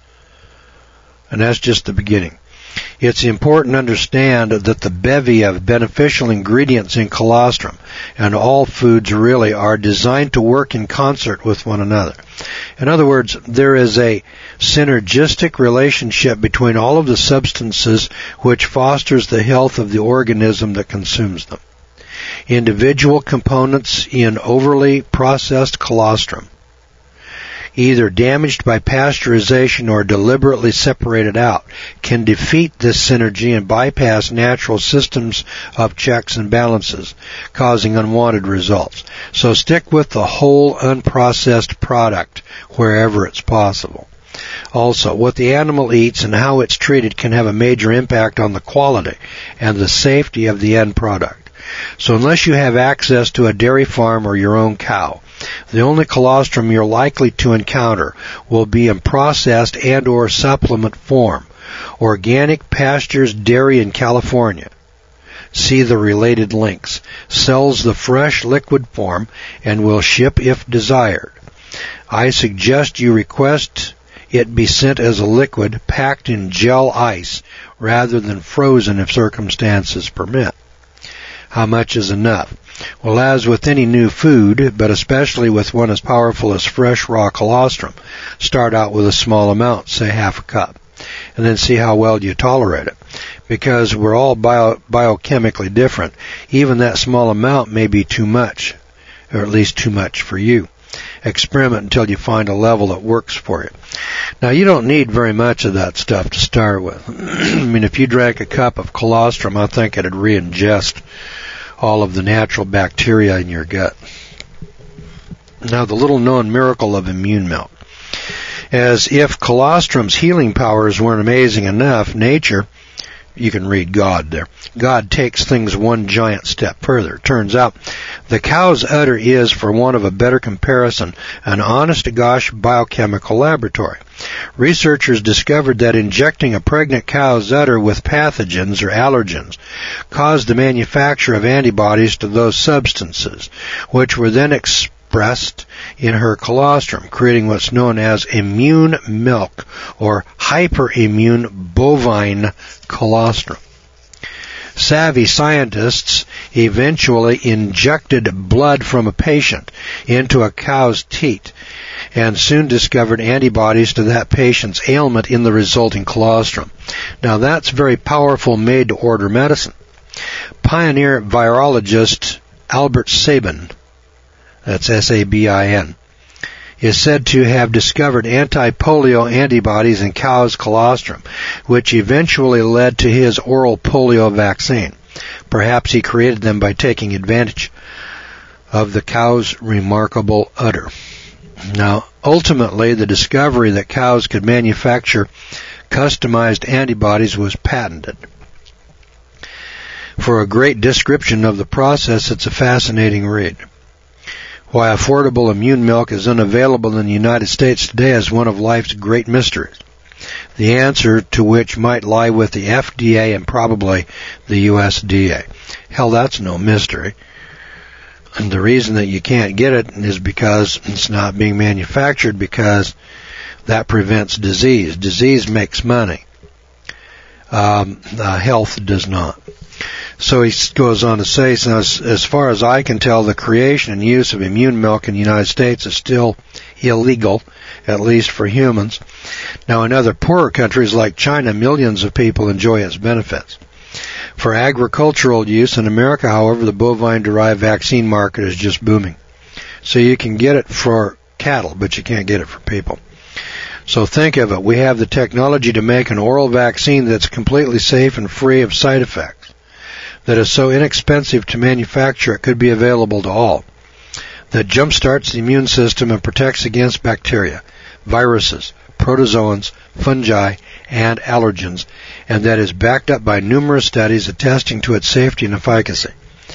And that's just the beginning. It's important to understand that the bevy of beneficial ingredients in colostrum, and all foods really, are designed to work in concert with one another. In other words, there is a synergistic relationship between all of the substances which fosters the health of the organism that consumes them. Individual components in overly processed colostrum, either damaged by pasteurization or deliberately separated out, can defeat this synergy and bypass natural systems of checks and balances, causing unwanted results. So stick with the whole unprocessed product wherever it's possible. Also, what the animal eats and how it's treated can have a major impact on the quality and the safety of the end product. So unless you have access to a dairy farm or your own cow, the only colostrum you're likely to encounter will be in processed and or supplement form. Organic Pastures Dairy in California, see the related links, sells the fresh liquid form and will ship if desired. I suggest you request it be sent as a liquid packed in gel ice rather than frozen if circumstances permit. How much is enough? Well, as with any new food, but especially with one as powerful as fresh raw colostrum, start out with a small amount, say half a cup, and then see how well you tolerate it. Because we're all bio, biochemically different, even that small amount may be too much, or at least too much for you. Experiment until you find a level that works for you. Now, you don't need very much of that stuff to start with. I mean, if you drank a cup of colostrum, I think it'd re-ingest all of the natural bacteria in your gut. Now, the little-known miracle of immune milk. As if colostrum's healing powers weren't amazing enough, nature, you can read God there, God takes things one giant step further. Turns out the cow's udder is, for want of a better comparison, an honest-to-gosh biochemical laboratory. Researchers discovered that injecting a pregnant cow's udder with pathogens or allergens caused the manufacture of antibodies to those substances, which were then expressed in her colostrum, creating what's known as immune milk or hyperimmune bovine colostrum. Savvy scientists eventually injected blood from a patient into a cow's teat and soon discovered antibodies to that patient's ailment in the resulting colostrum. Now, that's very powerful made-to-order medicine. Pioneer virologist Albert Sabin, that's S A B I N, is said to have discovered anti-polio antibodies in cow's colostrum, which eventually led to his oral polio vaccine. Perhaps he created them by taking advantage of the cow's remarkable udder. Now, ultimately, the discovery that cows could manufacture customized antibodies was patented. For a great description of the process, it's a fascinating read. Why affordable immune milk is unavailable in the United States today is one of life's great mysteries, the answer to which might lie with the F D A and probably the U S D A. Hell, that's no mystery. And the reason that you can't get it is because it's not being manufactured, because that prevents disease. Disease makes money. Um, uh, health does not. So he goes on to say, so as, as far as I can tell, the creation and use of immune milk in the United States is still illegal, at least for humans. Now, in other poorer countries like China, millions of people enjoy its benefits. For agricultural use in America, however, the bovine-derived vaccine market is just booming. So you can get it for cattle, but you can't get it for people. So think of it. We have the technology to make an oral vaccine that's completely safe and free of side effects, that is so inexpensive to manufacture it could be available to all, that jumpstarts the immune system and protects against bacteria, viruses, protozoans, fungi, and allergens, and that is backed up by numerous studies attesting to its safety and efficacy.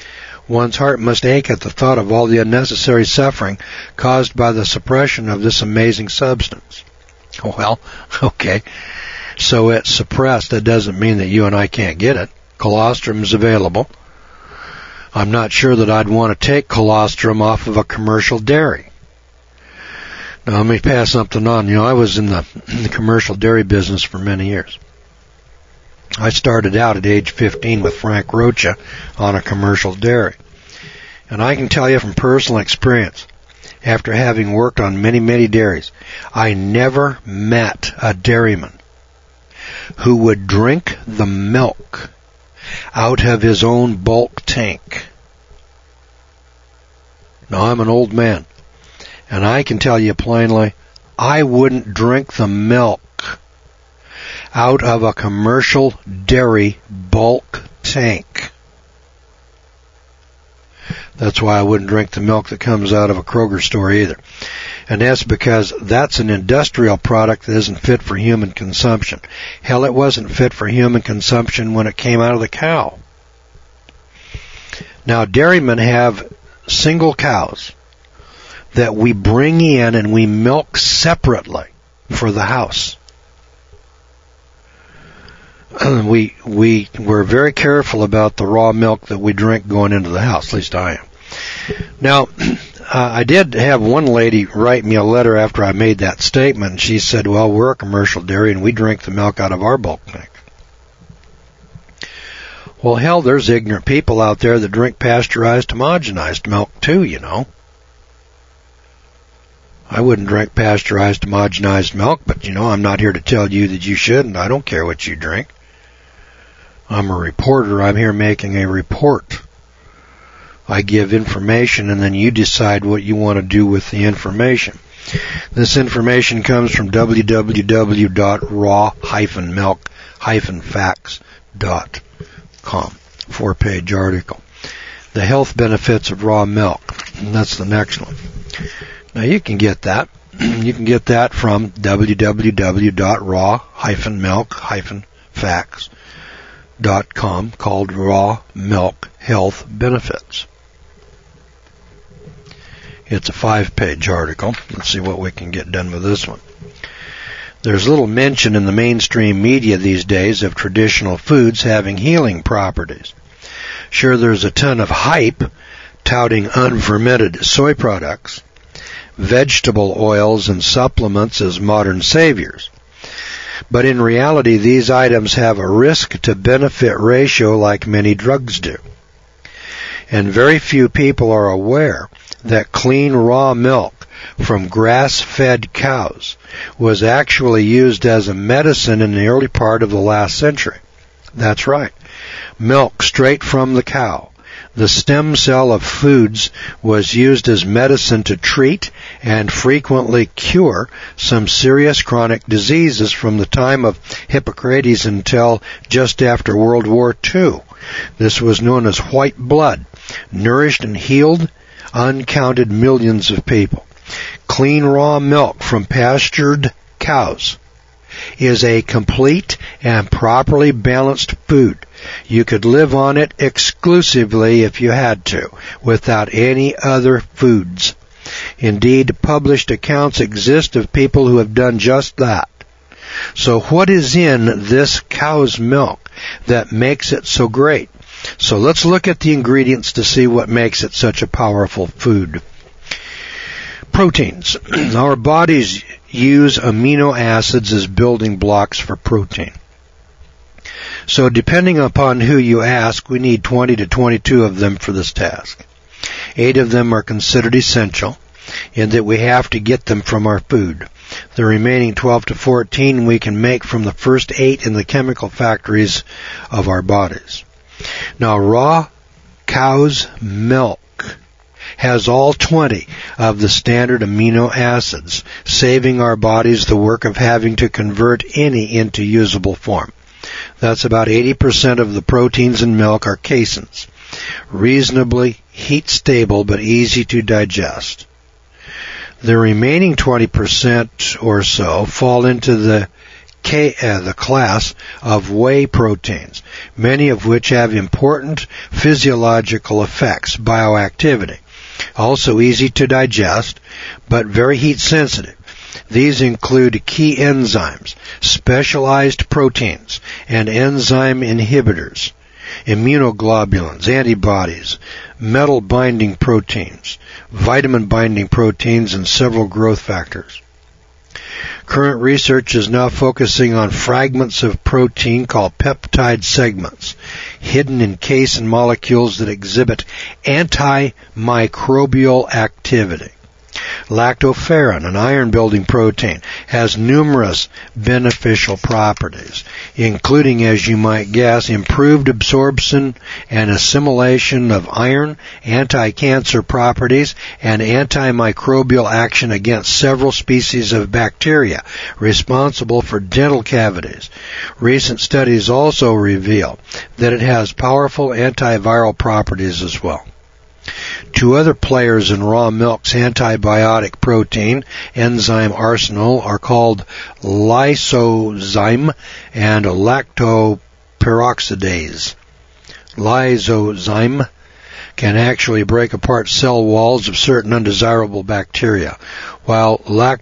One's heart must ache at the thought of all the unnecessary suffering caused by the suppression of this amazing substance. Well, okay. So it's suppressed. That doesn't mean that you and I can't get it. Colostrum is available. I'm not sure that I'd want to take colostrum off of a commercial dairy. Now, let me pass something on. You know, I was in the, in the commercial dairy business for many years. I started out at age fifteen with Frank Rocha on a commercial dairy. And I can tell you from personal experience, after having worked on many, many dairies, I never met a dairyman who would drink the milk out of his own bulk tank. Now, I'm an old man, and I can tell you plainly, I wouldn't drink the milk out of a commercial dairy bulk tank. That's why I wouldn't drink the milk that comes out of a Kroger store either. And that's because that's an industrial product that isn't fit for human consumption. Hell, it wasn't fit for human consumption when it came out of the cow. Now, dairymen have single cows that we bring in and we milk separately for the house. We, we, we're very careful about the raw milk that we drink going into the house, at least I am. Now, uh, I did have one lady write me a letter after I made that statement. She said, well, we're a commercial dairy and we drink the milk out of our bulk tank. Well, hell, there's ignorant people out there that drink pasteurized, homogenized milk too, you know. I wouldn't drink pasteurized, homogenized milk, but, you know, I'm not here to tell you that you shouldn't. I don't care what you drink. I'm a reporter. I'm here making a report. I give information, and then you decide what you want to do with the information. This information comes from w w w dot raw dash milk dash facts dot com. Four-page article. The health benefits of raw milk. And that's the next one. Now, you can get that. You can get that from w w w dot raw dash milk dash facts dot com, called Raw Milk Health Benefits. It's a five-page article. Let's see what we can get done with this one. There's little mention in the mainstream media these days of traditional foods having healing properties. Sure, there's a ton of hype touting unfermented soy products, vegetable oils, and supplements as modern saviors. But in reality, these items have a risk-to-benefit ratio like many drugs do. And very few people are aware that clean raw milk from grass-fed cows was actually used as a medicine in the early part of the last century. That's right. Milk straight from the cow. The stem cell of foods was used as medicine to treat and frequently cure some serious chronic diseases from the time of Hippocrates until just after World War Two. This was known as white blood, nourished and healed uncounted millions of people. Clean raw milk from pastured cows is a complete and properly balanced food. You could live on it exclusively if you had to, without any other foods. Indeed, published accounts exist of people who have done just that. So what is in this cow's milk that makes it so great? So let's look at the ingredients to see what makes it such a powerful food. Proteins. Our bodies use amino acids as building blocks for protein. So depending upon who you ask, we need twenty to twenty-two of them for this task. Eight of them are considered essential in that we have to get them from our food. The remaining twelve to fourteen we can make from the first eight in the chemical factories of our bodies. Now, raw cow's milk has all twenty of the standard amino acids, saving our bodies the work of having to convert any into usable form. That's about eighty percent of the proteins in milk are caseins, reasonably heat-stable but easy to digest. The remaining twenty percent or so fall into the K, uh, the class of whey proteins, many of which have important physiological effects, bioactivity. Also easy to digest, but very heat sensitive. These include key enzymes, specialized proteins, and enzyme inhibitors, immunoglobulins, antibodies, metal-binding proteins, vitamin-binding proteins, and several growth factors. Current research is now focusing on fragments of protein called peptide segments, hidden in casein molecules that exhibit antimicrobial activity. Lactoferrin, an iron-building protein, has numerous beneficial properties, including, as you might guess, improved absorption and assimilation of iron, anti-cancer properties, and antimicrobial action against several species of bacteria responsible for dental cavities. Recent studies also reveal that it has powerful antiviral properties as well. Two other players in raw milk's antibiotic protein enzyme arsenal are called lysozyme and lactoperoxidase. Lysozyme can actually break apart cell walls of certain undesirable bacteria, while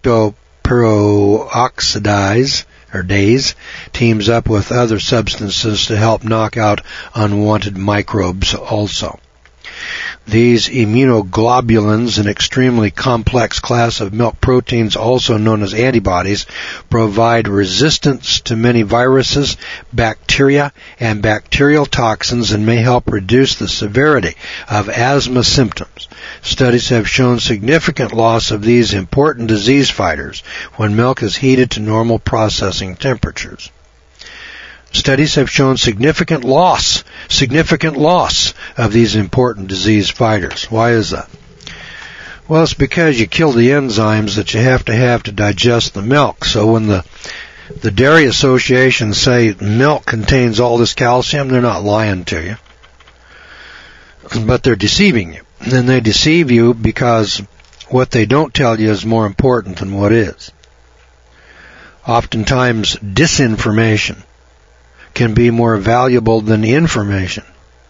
lactoperoxidase or days teams up with other substances to help knock out unwanted microbes also. These immunoglobulins, an extremely complex class of milk proteins also known as antibodies, provide resistance to many viruses, bacteria, and bacterial toxins and may help reduce the severity of asthma symptoms. Studies have shown significant loss of these important disease fighters when milk is heated to normal processing temperatures. Studies have shown significant loss, significant loss of these important disease fighters. Why is that? Well, it's because you kill the enzymes that you have to have to digest the milk. So when the the dairy associations say milk contains all this calcium, they're not lying to you, but they're deceiving you. And they deceive you because what they don't tell you is more important than what is. Oftentimes, disinformation can be more valuable than information.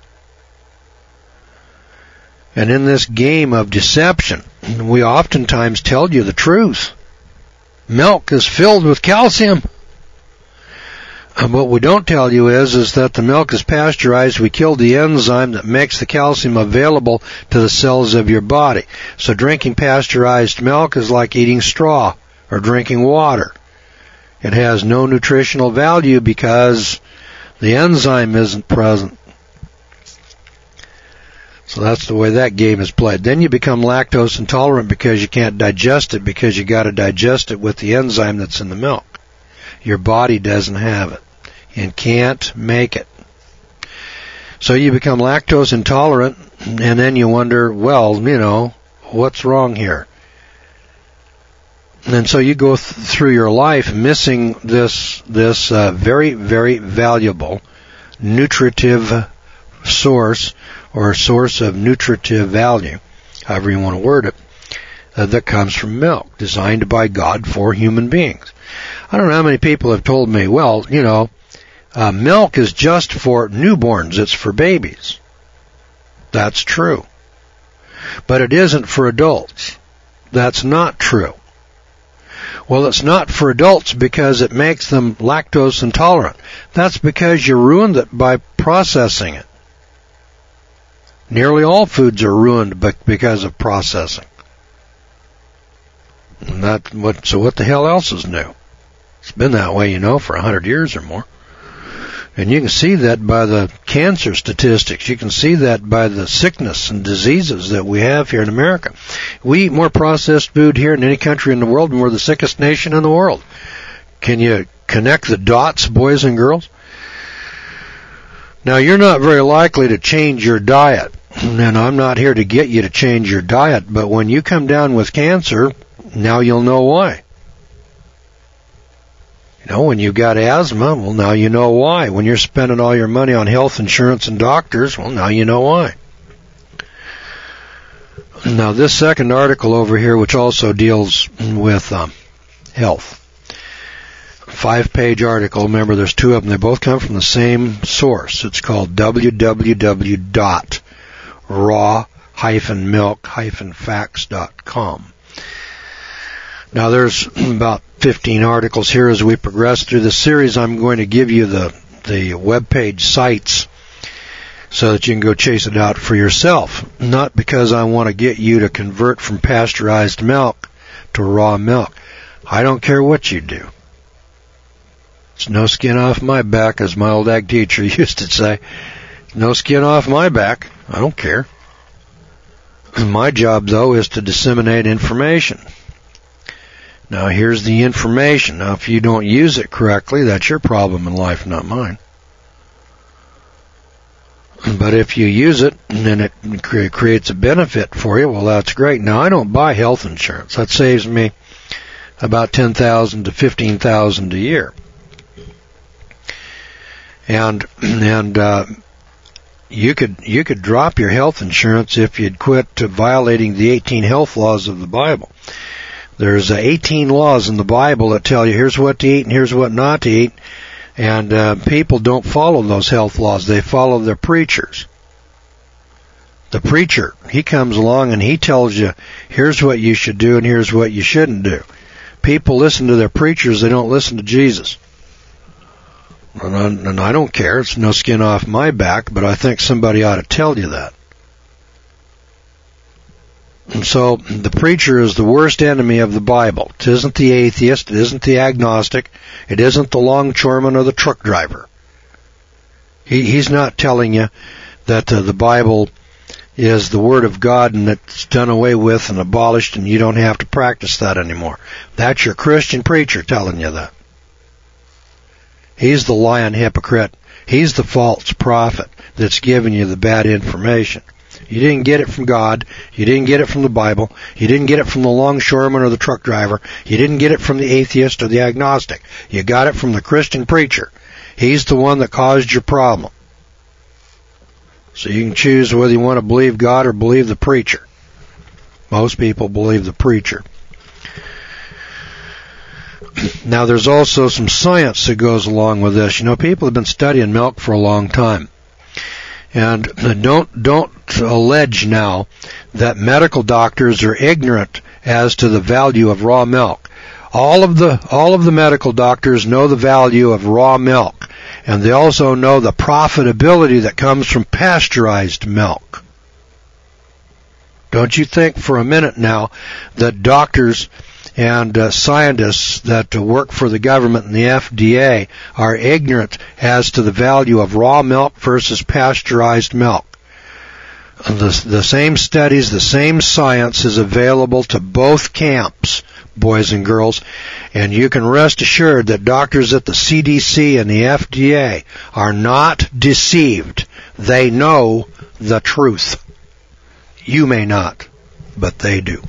And in this game of deception, we oftentimes tell you the truth. Milk is filled with calcium. And what we don't tell you is, is that the milk is pasteurized. We killed the enzyme that makes the calcium available to the cells of your body. So drinking pasteurized milk is like eating straw or drinking water. It has no nutritional value because the enzyme isn't present. So that's the way that game is played. Then you become lactose intolerant because you can't digest it, because you got to digest it with the enzyme that's in the milk. Your body doesn't have it and can't make it. So you become lactose intolerant, and then you wonder, well, you know, what's wrong here? And so you go th- through your life missing this this uh, very, very valuable nutritive source, or source of nutritive value, however you want to word it, uh, that comes from milk, designed by God for human beings. I don't know how many people have told me, well, you know, uh, milk is just for newborns, it's for babies. That's true. But it isn't for adults. That's not true. Well, it's not for adults because it makes them lactose intolerant. That's because you ruined it by processing it. Nearly all foods are ruined because of processing. And that, what, so what the hell else is new? It's been that way, you know, for a hundred years or more. And you can see that by the cancer statistics. You can see that by the sickness and diseases that we have here in America. We eat more processed food here than any country in the world, and we're the sickest nation in the world. Can you connect the dots, boys and girls? Now, you're not very likely to change your diet, and I'm not here to get you to change your diet, but when you come down with cancer, now you'll know why. You know, when you've got asthma, well, now you know why. When you're spending all your money on health insurance and doctors, well, now you know why. Now, this second article over here, which also deals with um, health. five-page article. Remember, there's two of them. They both come from the same source. It's called w w w dot raw dash milk dash facts dot com. Now, there's about fifteen articles here. As we progress through the series, I'm going to give you the, the webpage sites so that you can go chase it out for yourself. Not because I want to get you to convert from pasteurized milk to raw milk. I don't care what you do. It's no skin off my back, as my old ag teacher used to say. No skin off my back. I don't care. My job, though, is to disseminate information. Now, here's the information. Now, if you don't use it correctly, that's your problem in life, not mine. But if you use it and it creates a benefit for you, well, that's great. Now, I don't buy health insurance. That saves me about ten thousand dollars to fifteen thousand dollars a year. And and uh, you could you could drop your health insurance if you'd quit violating the eighteen health laws of the Bible. There's uh, eighteen laws in the Bible that tell you here's what to eat and here's what not to eat. And uh, people don't follow those health laws. They follow their preachers. The preacher, he comes along and he tells you, here's what you should do and here's what you shouldn't do. People listen to their preachers. They don't listen to Jesus. And I, and I don't care. It's no skin off my back, but I think somebody ought to tell you that. And so the preacher is the worst enemy of the Bible. It isn't the atheist. It isn't the agnostic. It isn't the longshoreman or the truck driver. He, he's not telling you that uh, the Bible is the Word of God and it's done away with and abolished and you don't have to practice that anymore. That's your Christian preacher telling you that. He's the lying hypocrite. He's the false prophet that's giving you the bad information. You didn't get it from God. You didn't get it from the Bible. You didn't get it from the longshoreman or the truck driver. You didn't get it from the atheist or the agnostic. You got it from the Christian preacher. He's the one that caused your problem. So you can choose whether you want to believe God or believe the preacher. Most people believe the preacher. Now, there's also some science that goes along with this. You know, people have been studying milk for a long time. And don't don't allege now that medical doctors are ignorant as to the value of raw milk. All of the all of the medical doctors know the value of raw milk, and they also know the profitability that comes from pasteurized milk. Don't you think for a minute now that doctors and uh, scientists that uh, work for the government and the F D A are ignorant as to the value of raw milk versus pasteurized milk. The, the same studies, the same science is available to both camps, boys and girls, and you can rest assured that doctors at the C D C and the F D A are not deceived. They know the truth. You may not, but they do.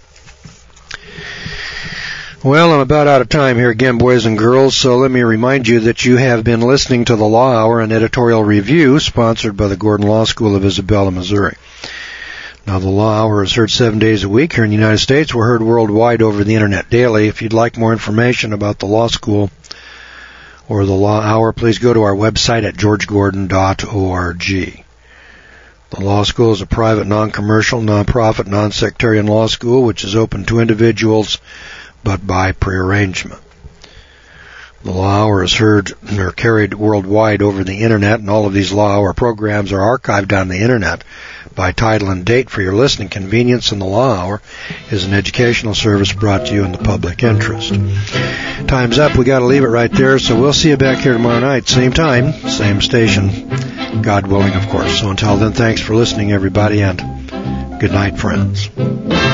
Well, I'm about out of time here again, boys and girls, so let me remind you that you have been listening to the Law Hour, an editorial review sponsored by the Gordon Law School of Isabella, Missouri. Now, the Law Hour is heard seven days a week here in the United States. We're heard worldwide over the Internet daily. If you'd like more information about the law school or the Law Hour, please go to our website at george gordon dot org. The law school is a private, non-commercial, non-profit, non-sectarian law school which is open to individuals but by prearrangement. The Law Hour is heard or carried worldwide over the Internet, and all of these Law Hour programs are archived on the Internet by title and date for your listening convenience, and the Law Hour is an educational service brought to you in the public interest. Time's up. We got to leave it right there, so we'll see you back here tomorrow night, same time, same station, God willing, of course. So until then, thanks for listening, everybody, and good night, friends.